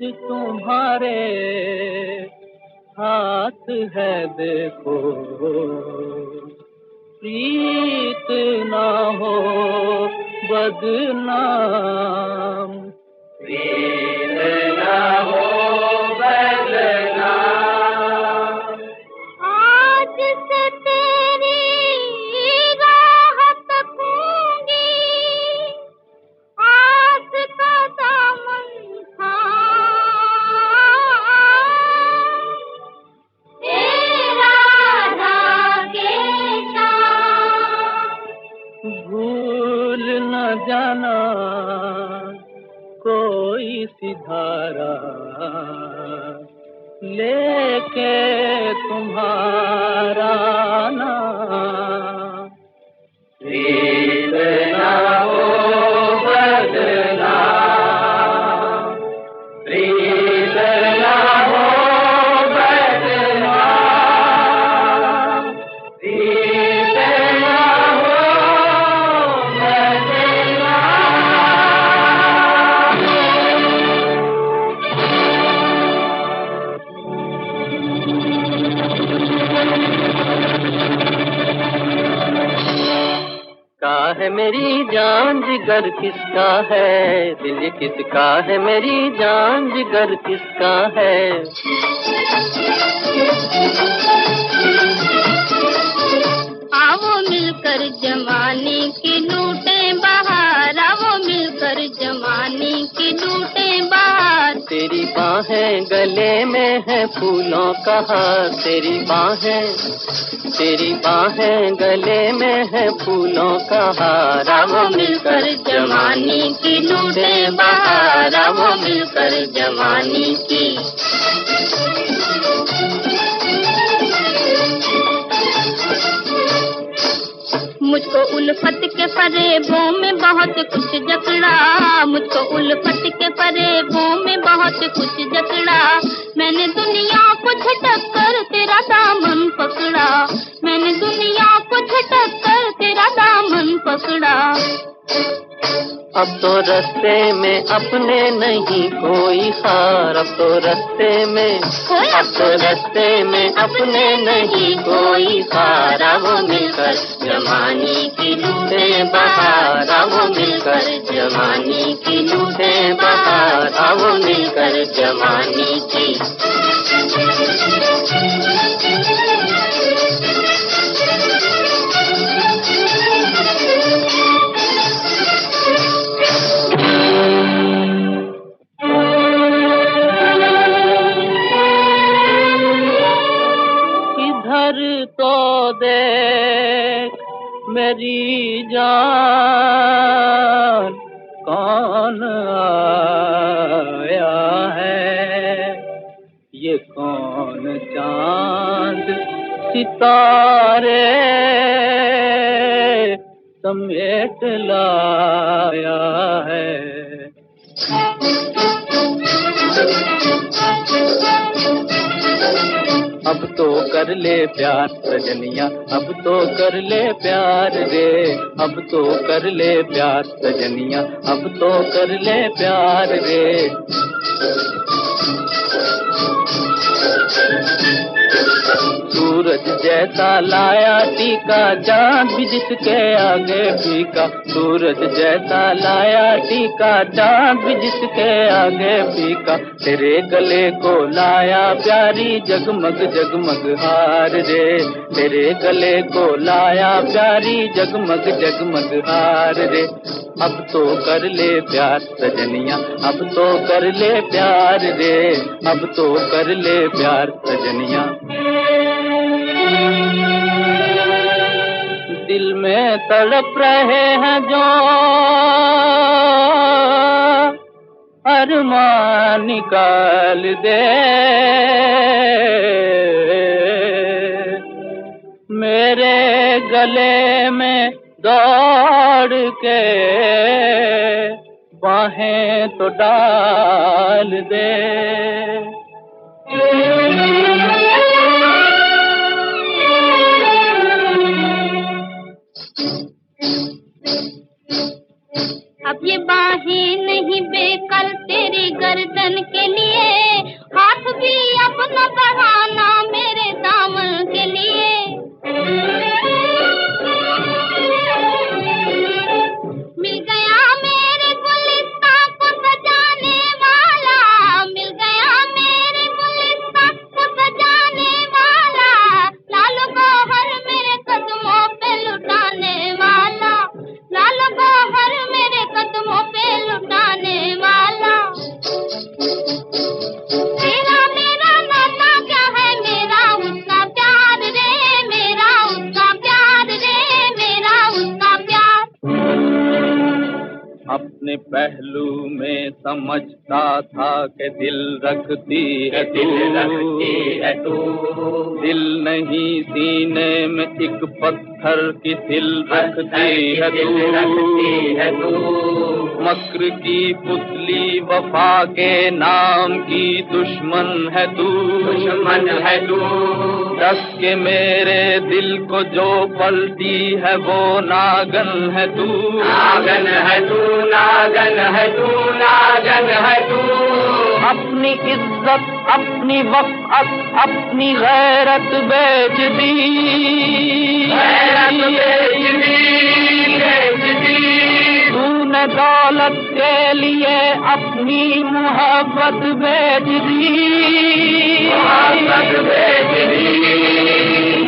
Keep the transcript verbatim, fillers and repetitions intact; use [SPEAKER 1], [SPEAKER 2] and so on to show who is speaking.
[SPEAKER 1] तुम्हारे हाथ है देखो, प्रीत ना हो बदनाम, प्रीत ना हो बदनाम।
[SPEAKER 2] आज से तेरी राह तकूंगी, आस का दामन थाम, तेरा धागे शाम।
[SPEAKER 1] भूल न जाना कोई सी धारा लेके तुम्हारा नाम, प्रीत ना हो बदनाम, प्रीत ना हो बदनाम, प्रीत ना हो का है मेरी जान जिगर किसका है, दिल ये किसका है, मेरी जान जिगर किसका है।
[SPEAKER 2] आओ मिलकर जमाने की लूटे बहार, आओ मिलकर जमाने की लूटे बहार।
[SPEAKER 1] तेरी बाहें गले में है फूलों का हार, तेरी बाहें तेरी बाहें गले में है फूलों का हार।
[SPEAKER 2] आओ मिलकर जमाने की लूटे बहार, आओ मिलकर जमाने की। मुझको उल्फत के फरेबों में बहुत कुछ जकड़ा, मुझको उल्फत के फरेबों में बहुत कुछ जकड़ा। मैंने दुनिया को झटक कर तेरा दामन पकड़ा, मैंने दुनिया को झटक कर तेरा दामन पकड़ा।
[SPEAKER 1] अब तो रास्ते में अपने नहीं कोई हार, अब तो रास्ते में अब तो रास्ते में अपने नहीं कोई हार। वो मिलकर जमाने की लूटे बहार, वो मिलकर जमाने की लूटे बहार, वो मिलकर जमाने की। तो देख मेरी जान कौन आया है, ये कौन चांद सितारे समेट लाया है। अब तो कर ले प्यार सजनिया, अब तो कर ले प्यार रे, अब तो कर ले प्यार सजनिया, अब तो कर ले प्यार रे। सूरज जैसा लाया टीका, चांद भी जिसके आगे फीका, सूरज जैसा लाया टीका, चांद भी जिसके आगे फीका। तेरे गले को लाया प्यारी जगमग जगमग हार रे, तेरे गले को लाया प्यारी जगमग जगमग हार रे। अब तो कर ले प्यार सजनिया, अब तो कर ले प्यार रे, अब तो कर ले प्यार सजनिया। दिल में तड़प रहे हैं जो अरमान निकाल दे, मेरे गले में दौड़ के बाहें तो डाल दे।
[SPEAKER 2] अब ये बाहें नहीं बेकल तेरी गर्दन के लिए,
[SPEAKER 1] अपने पहलू में समझता था कि दिल रखती है तू, है तू। दिल नहीं सीने में एक पत्थर की दिल रखती है तू। मक्र की पुतली वफा के नाम की दुश्मन है तू, दुश्मन है तू। दस के मेरे दिल को जो पलटी है वो नागन है तू, नागन है तू, नागन है तू, नागन है तू। अपनी इज्जत, अपनी वक़्त, अपनी गैरत बेच दी, गैरत बेच दी, बेच दी। तूने दौलत के लिए अपनी मोहब्बत बेच दी, मोहब्बत बेच दी।